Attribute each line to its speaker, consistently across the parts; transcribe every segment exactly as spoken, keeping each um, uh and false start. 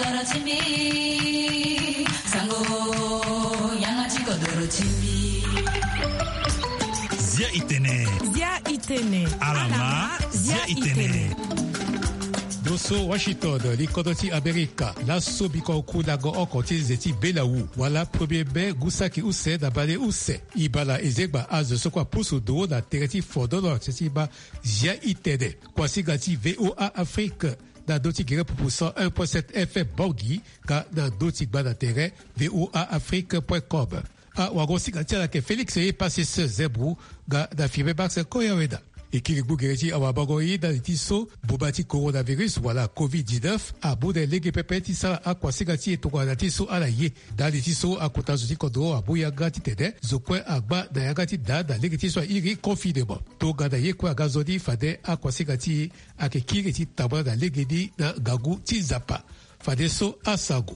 Speaker 1: kodoro chimbi sango yanga chikodoro chimbi
Speaker 2: Zia itene
Speaker 3: Zia itene
Speaker 2: Alama Zia itene
Speaker 4: Doso Washington, likodoti Amerika, laso biko kudago okoti zeti belawu, wala premier be gusaki use da bale use. Ibala ezegba az sokwa pusu do da tereti fodono tetiba Zia itene. Kwasi gati V O A Afrique. Da doti gire pour cent un virgule sept F M Borgi, ka da doti gba da tere V O A Afrique point com. A wagosi gati ala ke Félix e passé ce zebru, ga da fibe baxe koyaweda. Et qui bougereji awabagoyi da litiso bobati coronavirus wala covid dix-neuf a bude lege pepeti sala akwa sigati etokwa latiso ala ye da litiso akotazuti kodo abuya gati tede zokwe agba da yagati da da lege tiso iri confinement to gada ye kwa gazodi fade akwa sigati ake kireti tabra da lege di na gagu tizapa fade so asago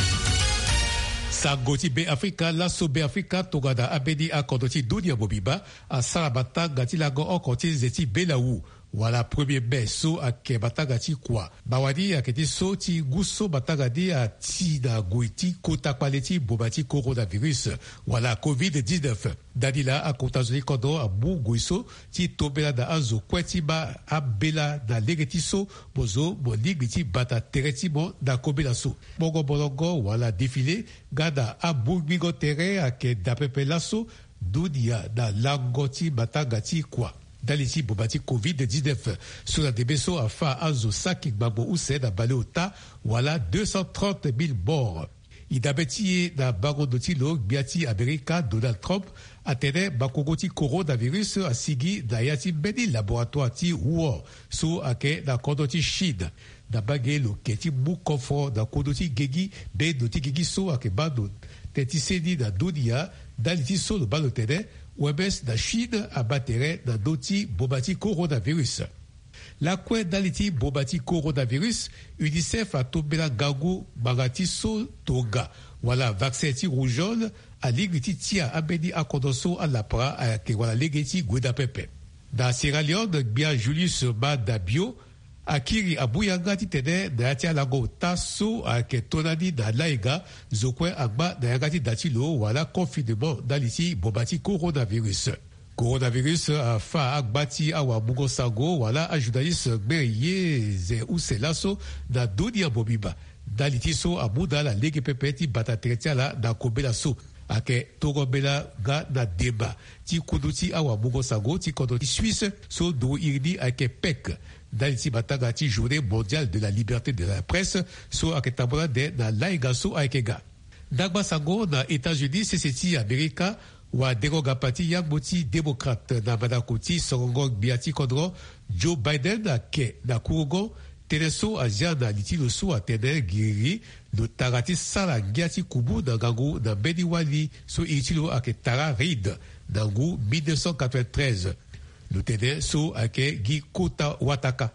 Speaker 4: Sagoti be Afrika, laso be Afrika, togada abedi akodoti dunia bobiba, a sarabata gati lago okoti zeti belawu. Wala premier be so ake batagati kwa. Bawadi aketi so ti guso batagadi a ti na goiti kota kwaleti bobati coronavirus. Wala covid dix-neuf. Dadila akotazoli kodo a bu goiso ti tobela da azo kweti ba abela da legeti so bozo bo ligbiti bata tereti bo da kobela so. Bogo bolongo wala défilé gada a bu bigo tere ake da pepe laso dudia da langoti batagati kwa. Daliti bobati covid dix-neuf sur la débeso a fa azo saki gbagbo use da baleota wala deux cent trente mille morts. Idabeti da bagodoti lo biati Amerika Donald Trump atene bakogoti coronavirus a sigi da yati bedi laboratoire ti Wuhan so ake da kodoti Chine da bagé lo keti mukofo da kodoti gegi be doti gegi so ake bado teti sedi da dunia daliti so lo balotene Webes da Chine a battere da doti bobati coronavirus. La kwe daliti bobati coronavirus, UNICEF a tobela gagu bagati so toga. Wala vaccin ti rougeole a ligriti tia abedi akodoso a la pra a ke wala legeti gweda pepe. Da Sierra Leone, bia Julius Bada Bio, akiri abuyanga ti tene da yati alago taso a ke tonadi da laiga zokwe agba da yagati datilo wala confinement daliti bobati coronavirus. Coronavirus a fa agbati awa mugo sago wala ajudaïs gberiye ze use laso da dunia bobiba. Daliti so abuda la lege pepeti bata tretia la da kobela so. Ake torobela ga na deba. Ti kuduti awa mugo sago ti kodoti Suisse so do irdi ake pek. Daliti bataga ti journée mondiale de la liberté de la presse so ake tabona de na laiga so akega. Dagba sago na États-Unis seseti Amerika wa deroga pati yagboti démocrate na badakoti sorongo biati kodro Joe Biden ake na kurogo teneso azia na litilo so atene giri no tarati sala giati kubu na gangu na beni wali so itilo ake tara reid na ngu mille neuf cent quatre-vingt-treize. Le tene so ake gi kota wataka.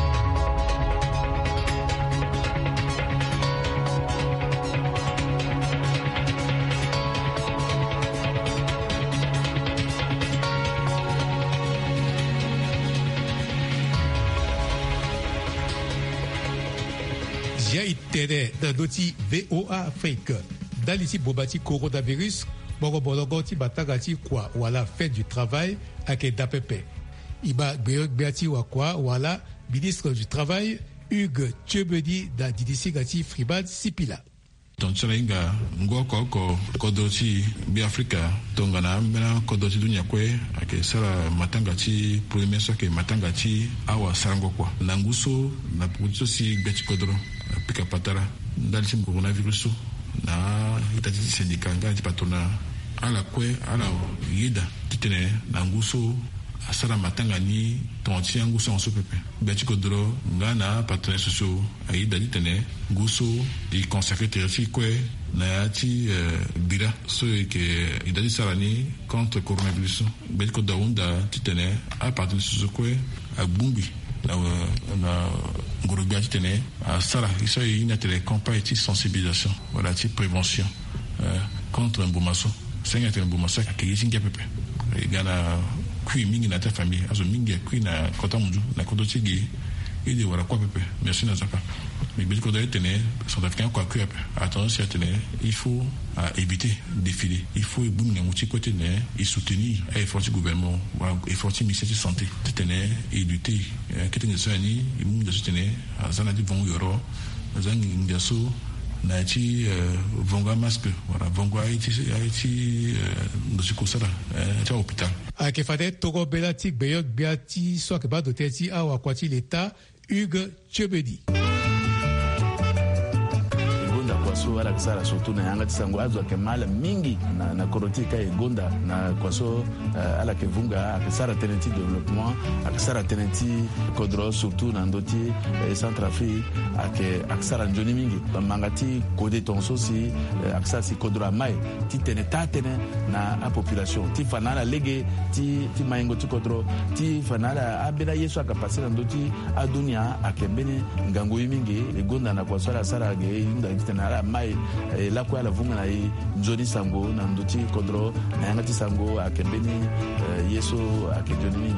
Speaker 4: Zia itene na noti V O A Afrique. Daliti bobati coronavirus, bongo bolongo ti batagati kwa wala fête du travail ake dapepe. Iba beati wakwa wala ministre du travail Hugues Tchebedi da didisi gati Fribad Sipila.
Speaker 5: Tonchalinga ngoko ko kodoti bi Afrika tongana mena kodoti dunya kwe ake sala matangati premier so ke matangati awa sarango kwa nanguso na puto si gati kodro pika patara ndalisi coronavirus na itati syndicat ngati patona ala kwe ala yida titene nanguso asara matanga ni tonti nguso so pepe gati kodro ngana patron soso ayida titene nguso di consacrer terrifique kwe na ti bira so ke idadi sarani contre coronavirus gati kodro unda titene a patron soso kwe agbumbi na na ngorobi atene a sara iso ina tele campagne de sensibilisation voilà de prévention euh, contre un bomaso c'est un bomaso qui est inga pepe gana kui mingi na ta famille azo mingi kui na kota mundu na kodotigi ili wala kwa pepe merci na zaka mais bien qu'on doit tenir centrafricain quoi que a tendance à tenir il faut à éviter défiler il faut boum na mouti côté né et soutenir effort du gouvernement effort du ministère de santé de tenir et lutter que tenir ça ni il boum de soutenir zana di bon yoro zana ngaso na ti vonga masque voilà vonga iti iti de ce côté là à l'hôpital
Speaker 4: a que fade togo belati beyok biati soit que ba doteti a wa kwati l'état Hugues Chebedi
Speaker 3: kwaso ala kisara surtout na yanga tisango azwa ke mala mingi na na korotika egonda na kwaso uh, ala ke vunga akisara tenenti développement akisara tenenti kodro surtout na ndoti eh, Centrafrique ake akisara njoni mingi mangati kode tonso si uh, akisara si kodro mai ti tene tatene na a population ti fanala lege ti ti maingo ti kodro ti fanala abeda yesu akapasira ndoti adunia akembene ngango mingi egonda na kwaso ala sara ge inda tena ala mai la kwa la vunga na i njoni sango na ndoti kodro na yangati sango akembeni yeso akejoni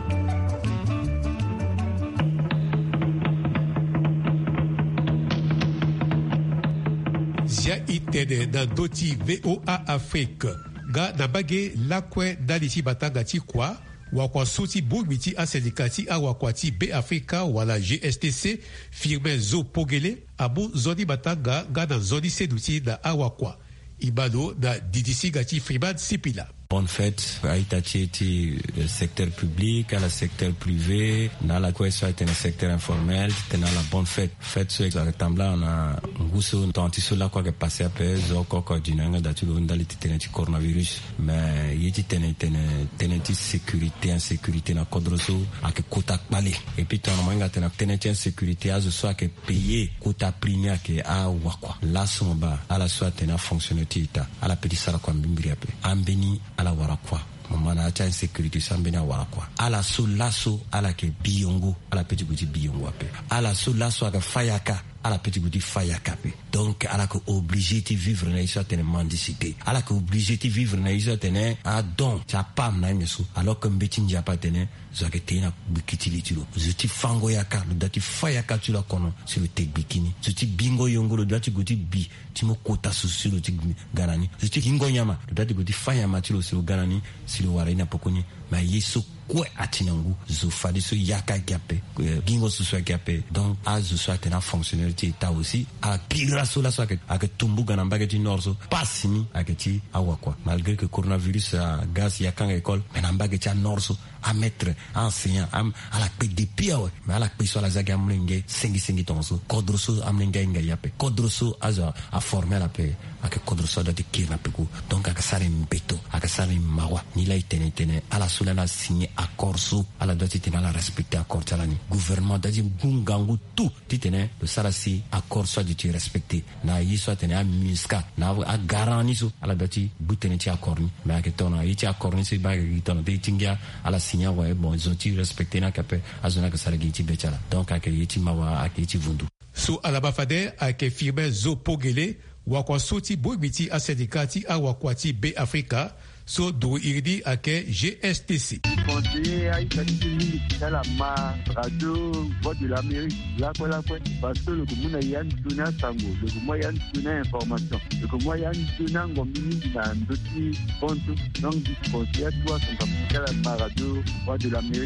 Speaker 4: zia itede na doti V O A Afrique ga na bage la kwe dalichi batanga ti kwa wakwa suti bugmiti a sindikati a wakwati B Africa wala G S T C firme zo pogele abu zoni batanga ga na zoni seduti na awakwa ibalo na didisi gati Freeman Sipila.
Speaker 6: Bonne fête à Itachi, le secteur public, à le secteur privé, dans la cohésion est un secteur informel, dans la bonne fête. Fête sur exactement on a un goût sur tanti sur la quoi que passé à peu, zo quoi du n'anga d'atu le ndali tenenti coronavirus, mais il y tene tene tenenti sécurité insécurité na kodroso à que kota balé et puis ton manga tena tenenti insécurité à zo à que payer kota primi à que a wakwa la somba à la soit tena fonctionner tita à la petite sala kwa mbimbiri ape ambeni ala warakwa mamana acha insécurité sambena warakwa ala so laso ala ke biyongo ala petit gouti biyongo ape ala so laso aka fayaka ala petit gouti fayaka pe donc ala ko obligé de vivre na isa tene mendicité ala ko obligé de vivre na isa tene a don cha pam na nyeso alors que mbeti nja pa tene zake tena bikitili tilo zuti fango yaka le dati fayaka tu la kono sur le tek bikini zuti bingo yongo le dati gouti bi timo kota sur le tek ganani zuti hingo nyama le dati gouti fayama tilo sur le ganani si le warina pokoni ma yeso kwe atinangu zo fadi so yaka gape gingo so so gape donc a zo so tena fonctionnalité ta aussi a pira so la so que a que tumbu gana mbageti norso passini a que ti awakwa malgré que coronavirus a gas yaka école mais na mbageti a norso a maître enseignant am à la pe de pia ouais mais à la pe so la zaga mlenge sengi sengi tonso kodroso amlenga nga yape kodroso aza a former la pe a que kodroso da de kira peku donc a que sare mbeto a que sare mawa ni la itene tene ala solana signé accord so ala doti tena la respecter accord talani gouvernement dadi bungangu tout titene le sarasi accord so di respecter na yiso tene a miska na a garanti so ala doti butene ti accord ni mais que tona yi ti accord ni se ba que tona de tingia ala signé ouais bon ils ont ti respecter na kape azona que sara giti bechala donc a que yiti mawa a que yiti vundu
Speaker 4: so ala bafade a que firme zo pogele wakwa soti bogmiti a syndicati a wakwati B Africa so do irdi ake G S T C.
Speaker 7: Conseiller à Italie, c'est la ma radio voix de l'Amérique, là quoi là quoi, parce que le commun a yann tuna tango, le commun yann tuna information, le commun yann tuna ngomini na ndoti ponto, donc du conseiller toi son capital à ma radio voix de l'Amérique.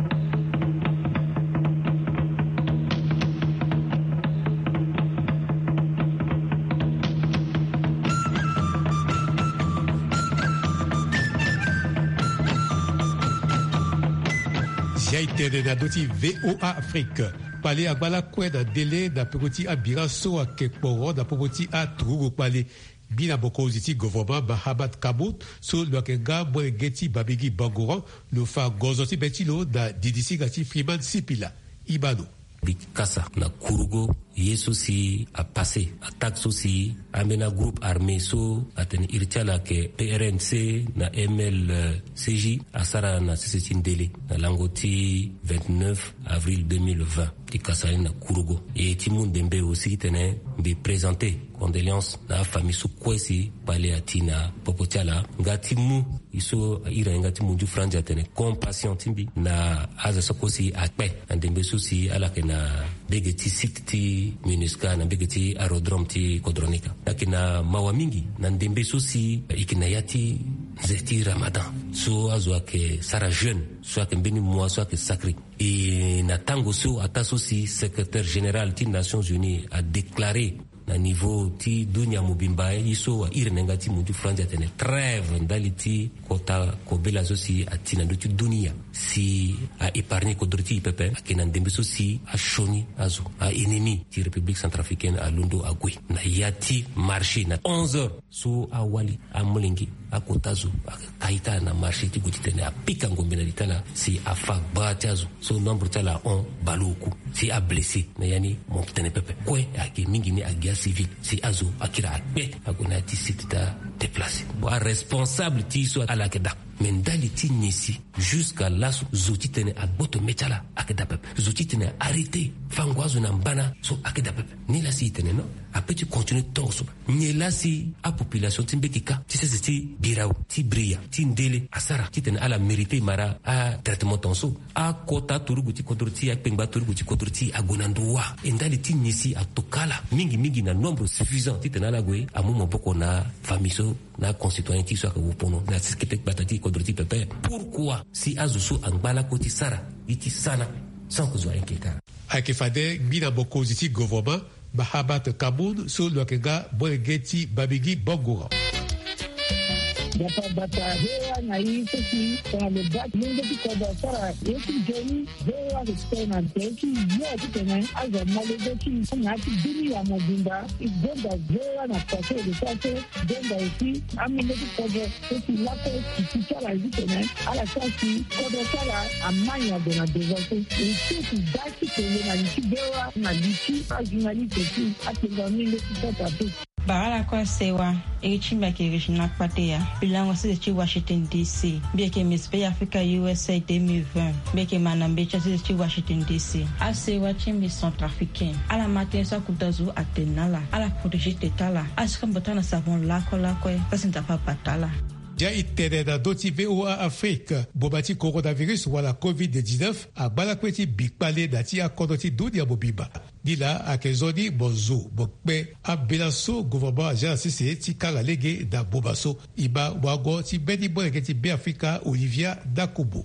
Speaker 4: Jaitede na doti V O A Afrique pale agbala kwe da dele da pekoti abira so a kekporo da popoti a trugo pale bina boko ziti gouvernement Mahamat Kabout so lo kenga mwe geti babigi bangoran lo fa gozoti betilo da didisi gati Freeman Sipila Ibano
Speaker 8: Bikasa na Kurugo yeso si a passé attaque so si amena groupe armé so aten irtiala ke P R N C na M L C J asara na sesitindele na langoti vingt-neuf avril deux mille vingt di kasali na Kurugo et Timon Dembe aussi tenait be présenter condoléances na famille so kwesi pale atina popotiala ngatimu iso ira ngatimu du franja tene compassion timbi na aza sokosi akpe andembe so si ala ke na bege ti site ti MINUSCA na bege ti aerodrome ti Kodronika akina mawa mingi na ndembe so si ikina yati zeti Ramadan so azo ake sara jeune so ake mbeni mois so ake sacré et na tango so ata so si secrétaire général ti Nations Unies a déclaré na niveau ti dunia mobimba iso wa irnenga ti mutu France atene trêve ndali ti kota kobela so si atina do ti dunia si a épargné kodroti pepe akena ndembe so si a shoni azo a ennemi ti République centrafricaine a lundo agui na yati marché na onze heures so a wali a molengi a kotazo a kaita na marché ti guti tene a pika ngombe na litala si a fa batazo so nombre tala on baloku si a blessé na yani mon tene pepe kwe ake mingi ni agia civil si azo akira akbe agona ti sitita déplacé wa responsable ti so ala keda mendali ti nisi jusqu'à là zoti tene agboto metala akeda pepe zoti tene arrêté fangwazo na mbana so akeda pepe ni la si tene no après tu continues ton so ni la si a population timbekika ti se ti birao ti bria ti ndele asara ti tene ala mérité mara a traitement ton so a kota turugu ti kodroti a pengba turugu ti kodroti agonandoa endali ti nisi atokala mingi mingi na nombre suffisant ti tene ala gwe amu moboko na famille so na concitoyen ti so ka wopono na skete batati kodroti pepe pourquoi si azusu angbala koti sara iti sana sans que soit inquiétant
Speaker 4: akifade mbina boko ziti gouvernement bahabat kaboun so lokega bolgeti babigi bogora
Speaker 9: bata bata hewa na hii sisi kwa lebaki mungu tikoba sara yeki jeni hewa kutena teki yote tena aza malebeki na kidini ya mobimba igonda hewa na pase de pase donda eti amile tikoba sisi lapo kikicha la tena ala sasi kodo sala amanya de na devote eti daki tele na kibewa na lichi ajinali teki atengani tikoba tu
Speaker 10: Barala kwa sewa ekichimba kirishina kwatea bilango sisi chi Washington D C bieke Miss Bay Africa U S A deux mille vingt bieke manambecha sisi chi Washington D C asewa chimbi centrafricain ala matin sa kutazu atenala ala protéger tetala askambotana savon lako lako pasinta papatala
Speaker 4: ja itereda doti V O A Afrique bobati coronavirus wala covid dix-neuf a balakweti bikpale dati akodoti dunia bobiba dila akezoni bonzo bokpe abelaso gouvernement ja sisi ti kala lege da bobaso iba wago ti bedi boyeke ti be Africa Olivia Dakubo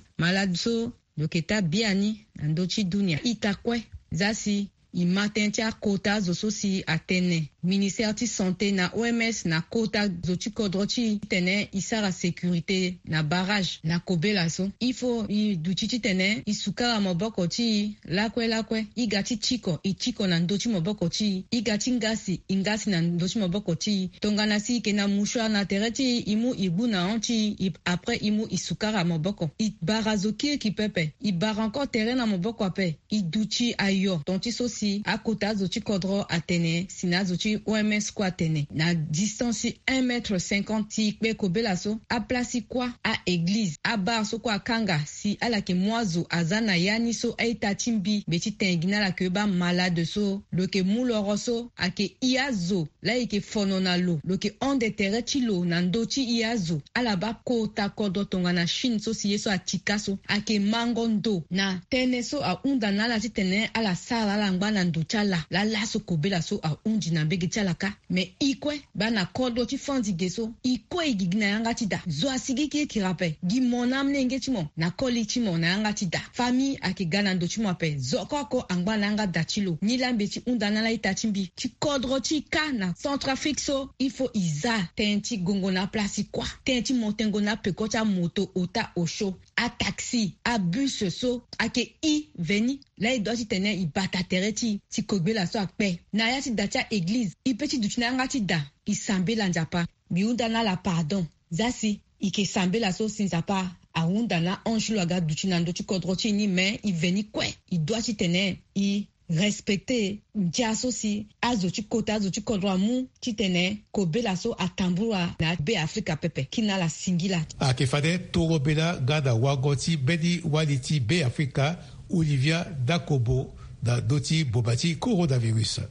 Speaker 10: maladso loketa biani ndochi dunia itakwe zasi imatentia kota zoso si atene ministère ti santé na O M S na kota zoti kodrochi tene isara sécurité na barrage na kobela so il faut i duchi tene isukara moboko ti lakwe lakwe igati chiko i chiko na ndochi moboko ti igati ngasi ingasi na ndochi moboko ti tongana si ke na mushwa na tereti imu ibu na onti après imu isukara moboko i barazoki ki pepe i bar encore terrain na moboko pe i duchi ayo tonti so si akota zoti kodro atene sina zoti O M S kwa tene na distance un mètre cinquante ti pe kobela so a place kwa a église a bar so kwa kanga si ala ke mwazo azana yani so aita timbi beti tengina la ke ba malade so lo ke muloro so ake iazo la ke fonona lo lo ke onde tere ti lo na ndo ti iazo ala ba kota kodo tonga na shin so si yeso atika so ake mangondo na tene so a unda na la ti tene ala sala la ngba na ndo chala la la so kobela so a undi na bege chalaka me ikwe bana kodo ti fondi geso ikwe igigna yanga ti da zo asigi ki kirape gi monam nenge ti mo na koli ti mo na yanga ti da fami ake gana ndo ti mo pe zo koko angba na yanga da ti lo ni lambe ti unda na la ita ti mbi ti kodro ti ka na Centrafrique so il faut iza tenti gongo na place kwa tenti montengo na peko cha moto ota osho a taxi a bus so ake i veni la i doit tene i bata tereti ti kobela so akpe na ya ti dacha église i peti dutina ngati da i sambela njapa biunda na la pardon zasi i ke sambela so sinzapa aunda na anjulo aga dutina ndo ti kodro ti ni mais i veni kwe i doit tene i respecter ndiaso si azo ti kota azo ti kodro amu ti tene kobela so atambua na be Africa pepe kina la singila
Speaker 4: akefade torobela gada wagoti bedi waliti be Africa Olivia Dakobo da doti bobati coronavirus.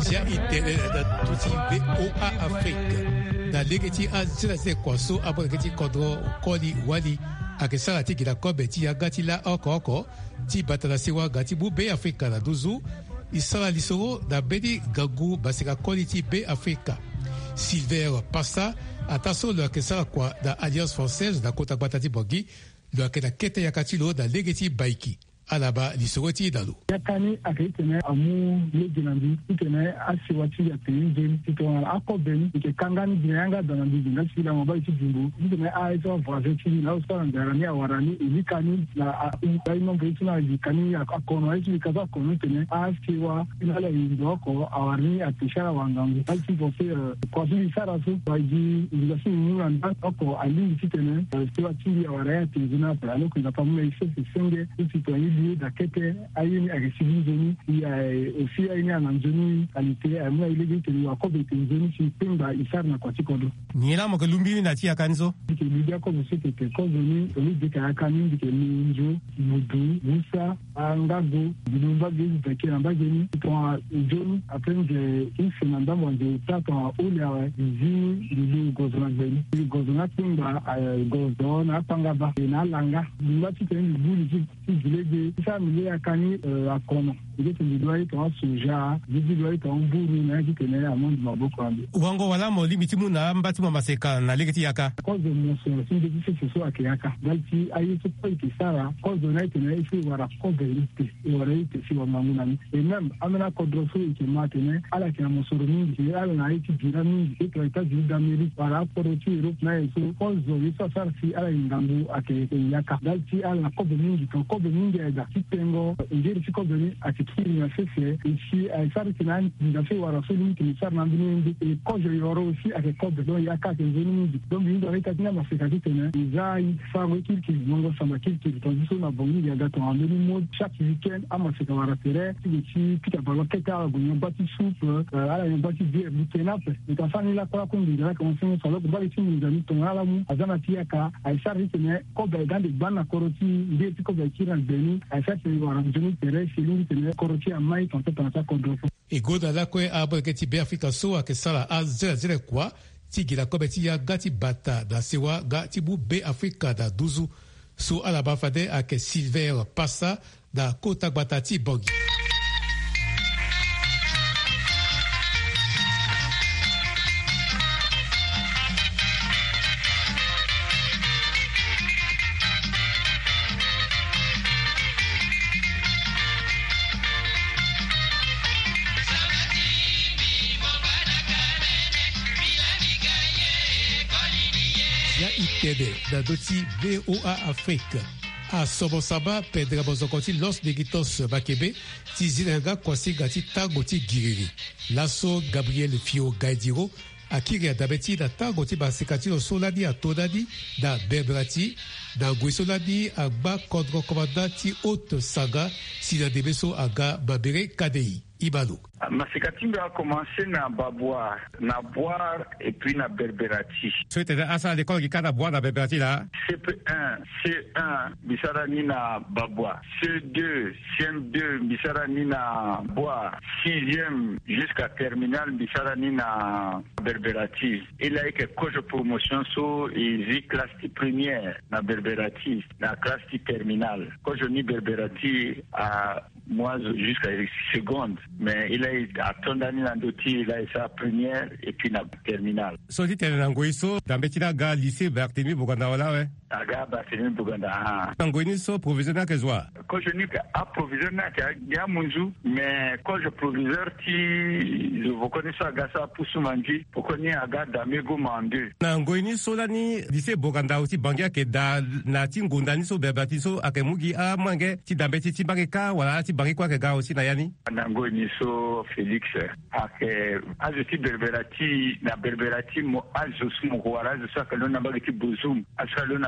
Speaker 4: zia itele da tuti V O A Afrique da legeti a zira se kwaso abregeti kodro koli wali akesala ti gila kobe ti agati la oko oko ti batala sewa gati bu be Afrika na duzu isala lisoro da bedi gagu basika koli ti be Afrika. Silver Passa ataso lo akesala kwa da Alliance Française da kota batati bogi lo akena kete yakatilo da legeti baiki. Alaba lisogoti dalu
Speaker 9: yakani akitene amu leginandi itene asiwati ya tinjin titona akobeni ke kangani dinanga danandi dinasila mobile tidungu itene aizo vazeti na usana ndarani awarani ilikani na ubaino betuna ilikani akono aizi kaza kono tene asiwa inala indoko awari atishara wangangu alti vofe kwa zili sarasu baji ilasi nuranda oko ali titene siwa tili awaraya tinjina pala ko zapamu ise senge ititoni da kete ayini agesibizo ni ya ofia ini ananjoni alite amuna ilege teni wakobe tenzoni si pemba isarna kwa tikodo
Speaker 11: niela mo kalumbi na tia kanzo
Speaker 9: dike lidia ko musete ke kozoni oli dike akani dike minjo mudu musa angago dilumba gezi dike namba geni to joni aprende insena ndambo nje tata oli awa zini dilu gozona geni gozona pemba gozona pangaba na langa dilumba titeni buli ti dilege milioni akani akono ile tindidwai to soja dididwai to mburu na kitene amondi maboko ambe
Speaker 11: wango wala mo limiti muna mbati mo maseka na legeti yaka
Speaker 9: kozo mo so sinde disi so akiyaka dalti ayi to poiti sara kozo na itene isi wara kobe lite wara ite si wa mamuna ni e même amena kodroso ite matene ala kina mosoro mingi ala na iti jira mingi ito ita jida meri wara poroti Europe na eso kozo isa sarsi ala ingambu ake yaka dalti ala kobe mingi to kobe mingi eda tengo njeri siko beni atikiri na sese ici a sar kinan ndafe wara sulu ki sar na bini e kojo yoro aussi avec kobe do yaka ke zeni do mi ndo reka tina mafika tena izai fago kirki mongo sama kirki to diso na bongi ya gato andeni mo chaque weekend ama sika wara tere ti pita balo keta go nyobati soupe ala nyobati bière bitenape itafani la kwa kundi la kwa msingo salo ko bali tini ndani to ala mu azana tiaka a sar tene kobe gande bana koroti ndi ti kobe kira beni
Speaker 4: Egoda lakwe abo geti be Afrika so akesala azira zire kwa tigira kobeti ya gati bata da sewa gati bu be Afrika da duzu so alaba fade ake Silver Passa da kota batati bogi. Da doti V O A Afrique a sobo saba pedra bozokoti los negitos bakebe ti zilenga kwasi gati tagoti giriri laso Gabriel Fio Gaidiro akiri adabeti da tagoti basikati lo soladi a todadi da berberati da gwesoladi agba kodro komandati haute saga si da debeso aga babere kadei Ibalo.
Speaker 7: Masikatimbe a commencé na babwa, na boire et puis na berberati.
Speaker 11: C'était à ça l'école qui a boire na berberati là.
Speaker 7: C P un, C un, bisarani na babwa. C deux, C M deux, bisarani na boire. Sixième jusqu'à terminale, bisarani na berberati. Il a eu quelques promotions sur les classes première na berberati, na classe terminale. Quand je dis berberati à moi jusqu'à seconde, mais il a à Tondani Landoti, il a sa première et puis la terminale.
Speaker 11: Soti Telenangoiso, dans Bettina Ga, lycée Barthélemy Boganda, ouais.
Speaker 7: Aga Barthélemy Boganda.
Speaker 11: Tangoini so provisionnaire que soit.
Speaker 7: Quand je dis à provisionnaire, il y a Munzu, mais quand je proviseur, je vous connais ça, Gassa Poussoumanji, vous connaissez Aga Damego Mandu.
Speaker 11: Nangoini so lani, lycée Boganda aussi, Bangia, que da Natin Gondani so Berbatiso, Akemugi, a Mange, Tidambeti Tibageka, voilà, Tibagekwa Kega aussi, Nayani.
Speaker 7: Nangoini so Félix, ake azoti berberati na berberati mo azosu mo wala azosu akalona bagati bozum asalona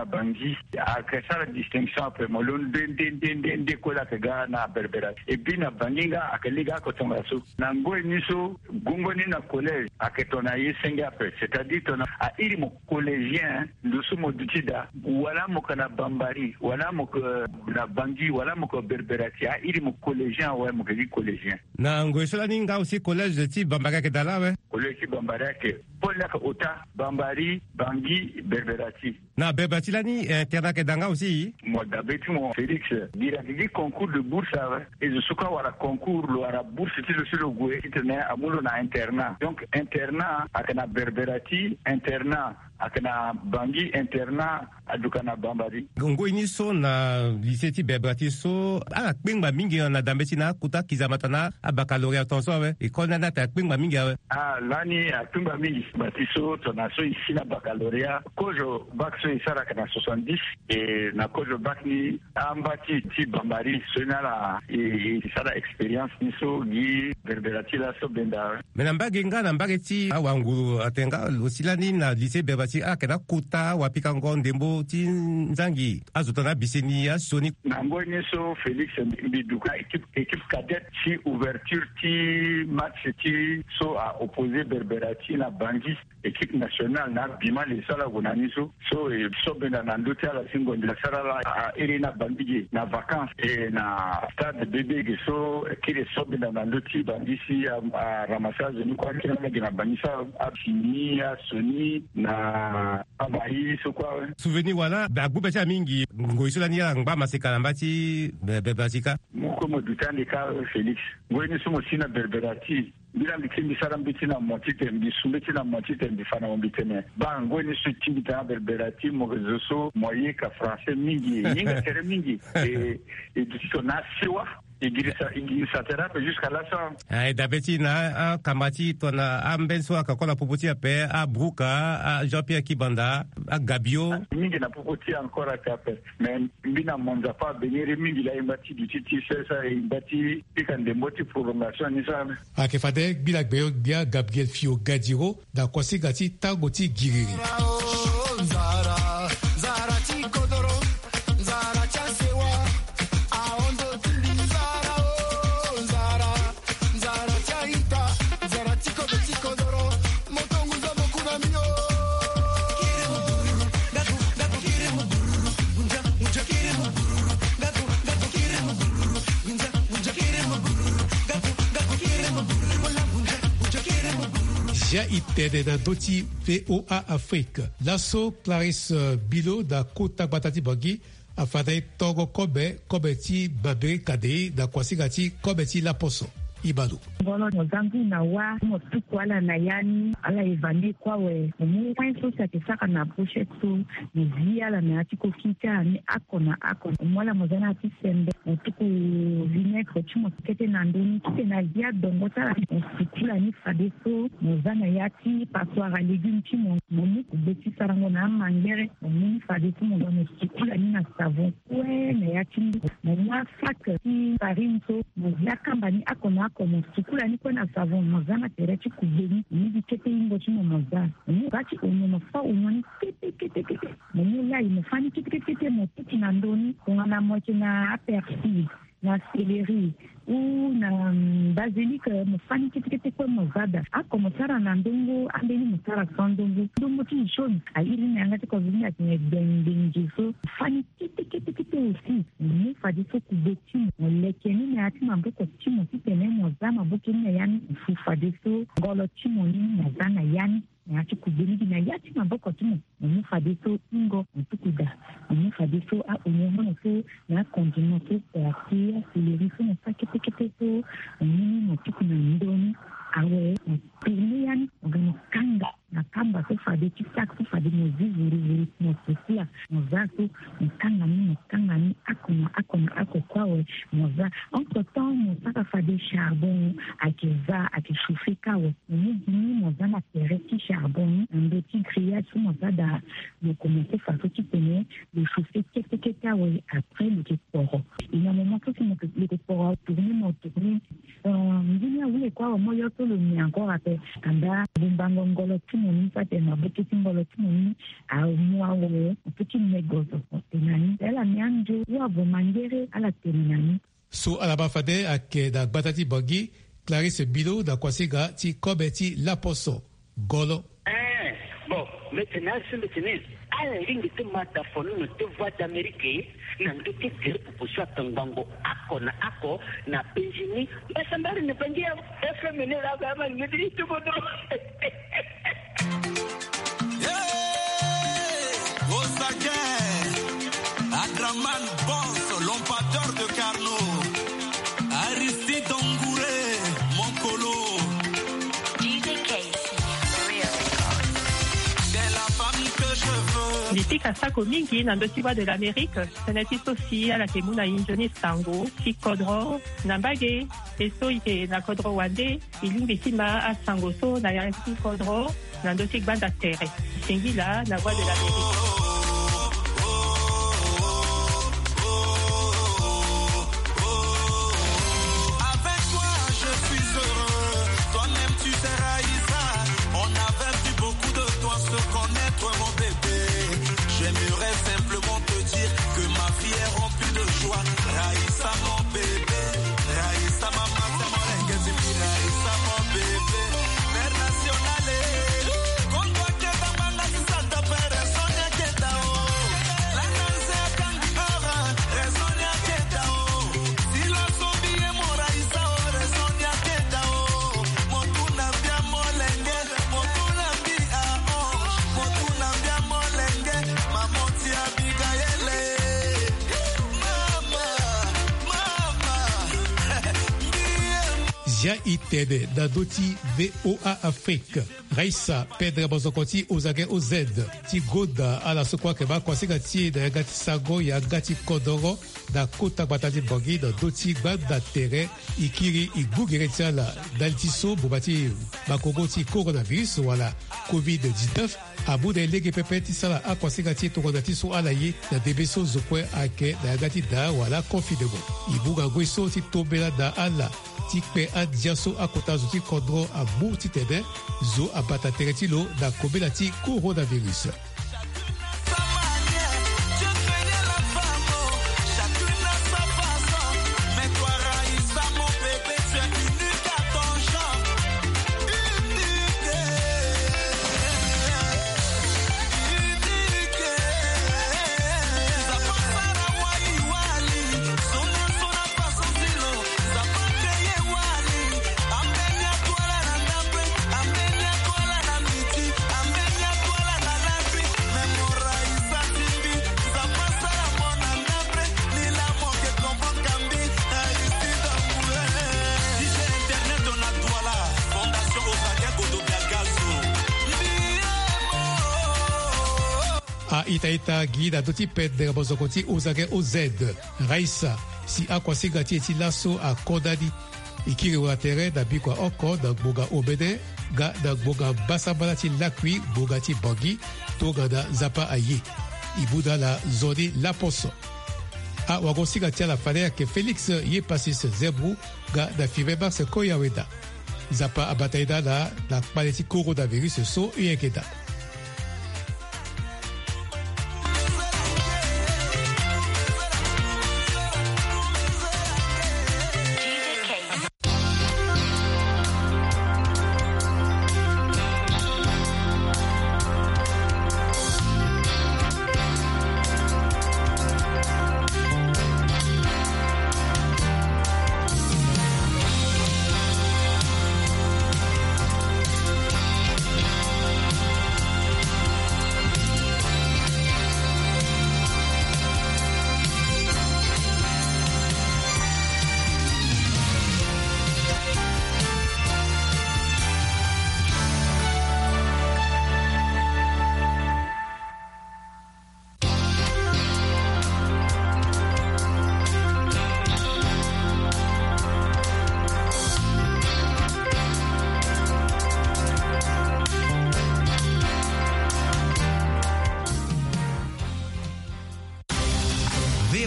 Speaker 7: bangi akasara distinction après molon de de de de kola kaga na berbera e bina banginga akaliga ko tongaso na ngoi niso gungo ni na collège aketona yesenga après c'est-à-dire tona a iri mo collégien ndusu mo dutida wala mo kana bambari wala mo na bangi wala mo ko berberati a iri mo collégien wa mo kali collégien
Speaker 11: na ngoi sala ninga aussi collège ti bambara ke dala we
Speaker 7: collège bambara ke pola ka ota bambari bangi berberati
Speaker 11: na berberati la ni internat ke danga aussi
Speaker 7: mo dabeti mo Félix dira di concours de bourse et je souka wala concours lo ara bourse ti le sur le goue ti ne amulo na internat donc internat akana berberati internat akana bangi internat adukana bambari
Speaker 11: ngoi ni so na lycée ti berberati so ala kpengba mingi na dambeti na kuta kizamatana a baccalauréat tonso we école na ta kpengba mingi we
Speaker 7: ah lani akpengba mingi batiso tona so ici na baccalauréat kojo bac so isara kana soixante-dix et na kojo bac ni ambati ti bambari so na la e isara expérience ni so gi berberati la so benda
Speaker 11: mena mbage nga na mbage ti awangulu atenga losilani na lycée berberati akena kuta wapika ngondembo ti nzangi azotana biseni asoni
Speaker 7: na ngoni so Félix Mbiduka équipe équipe cadette si ouverture ti match ti so a opposé berberati na bangi équipe nationale na bima les sala gonani so so e so benda na ndote ala singo ndila sala la iri na bangi na vacances et na stade bébé so kile so benda na ndoti bangi si a ramassage ni kwa kile na bangi sa a fini a soni na abai so kwa
Speaker 11: souvenir wala ba gube cha mingi ngoisula ni ngba masika mbati bebasika
Speaker 7: muko modutani ka Félix ngweni sumo sina berberati bila mikimbi sara mbitina motite mbisumbe na motite mbifana mbitene ba ngweni su tibita berberati mo rezo moye ka français mingi ninga tere mingi et et du na siwa igirisa igirisa thérapie jusqu'à la fin
Speaker 11: ai dabeti na kamati tona ambenso akakola popoti ape a bruka a Jean-Pierre Kibanda a Gabio
Speaker 7: mingi na popoti encore à taper mais mbina monza pas benire mingi la imbati du titi ça imbati ikande moti prolongation ni ça
Speaker 4: akefade bila gbeyo dia Gabriel Fio Gadiro da kwasi gati tagoti giriri Ja itede na doti V O A Afrique. Lasso Clarisse Bilo da Kota Batati Bangi afadai togo kobe kobe ti babere kade da kwasigati kobe ti laposo. Ibalo.
Speaker 9: Ngolo nozangu na wa motuku ala na yani ala evandi kwa we mu kwanso sa kisaka na pushetu ni ala na atiko kita ni akona akona mwala mozana ati sembe motuku vinegre chimo kete na ndoni kite na via dongo tala sikula ni fadeso mozana yati passoire légumes chimo mu kubeti sarango na mangere mu fadeso mozana sikula ni na savon kwe na yati mu afak ti parinso mozia kamba ni akona como sukula niko na savon mazana terechi kubeni ni kete ingo chimo mazana ni bati unono fa unoni kete kete kete ni la imefani kete kete mo tiki na ndoni ngana moche na aperçu na céleri ou na basilic mfani kete kete kwa mazada ako motara na ndongo andeni motara sondongo ndongo ti shoni airi na ngati kwa vini ati bendingi so fani kete kete kete aussi ni fadi so kubeti molekeni na ati mamboko chimo kitene mozama bukeni yani fufadi so ngolo chimo ni mazana yani na ati kubeni na yati mamboko chimo ni fadi so ingo mtukuda ni fadi so a unyomo so na konjino so therapy céleri so na sakete kete so ni mtuku na ndoni awe yani ngani kanga na kamba so fadi kisak so fadi muzuri no sisia mozato mkanga ni mkanga ni akona akona ako kwawe moza entre temps mosaka fadi charbon akiza akishufika we ni ni moza na tereti charbon ndo ti grillade so moza da le commencer façon qui tenait le chauffer quelque quelque we après le poro il y a un moment que le poro tourner mon tourner euh il y a oui kwa moyo to lo mi encore ate anda bumbango ngolo timoni fate na bukiti ngolo timoni au mwa wo petit negozo tenani ela mianjo wa bomangere ala tenani
Speaker 4: so alaba fade ake da batati bogi Clarisse Bilo da kwasiga ti kobeti la poso golo
Speaker 12: eh bon maintenant c'est maintenant ala ringi te mata fonu no te voix d'Amérique na ndote dire pour soit tangango ako na ako na Benjamin basambari ne bangia F M ne la gama ne dit tout bon
Speaker 13: yeah Osaka Adraman Boss l'empatteur de Carnot Aristide Ongouré mon colo D J Casey c'est la famille que je veux
Speaker 14: Litika sako mingi na ndotiwa de l'Amérique senati sosi ala kemuna injoni sango si kodro na mbage eso ike na kodro wande ilimbi sima a sango so na yansi kodro na ndotik banda terre singila na voix de l'Amérique.
Speaker 4: Zia itede da doti V O A Afrique. Raissa Pedra Bozokoti Ozage O Z. Ti goda ala sokwa keba kwasiga ti da gati sago ya gati kodoro da kota batati bogi da doti gbad da tere ikiri igugere tiala daltiso bobati bakogo ti coronavirus wala covid dix-neuf abu da lege pepe ti sala akwasiga ti tokodati so ala ye da debeso zokwe ake da gati da wala confidego. Ibuga gweso ti tobela da ala ti pe a diaso akota zo ti kodro a bu ti tede zo abata teretilo da kobela ti coronavirus. A itaita guida doti Pedra Bozokoti Ozage O Z. Raissa si akwasiga ti eti laso a kodadi ikiri wa tere da bikwa oko da boga obede ga da boga basabala ti lakwi boga ti bogi toga da zapa aye ibuda la zodi la poso a wagosiga ti la fale ke Felix ye pasis zebru ga da fivebas koyaweda zapa abataida la la paleti coronavirus so yekeda.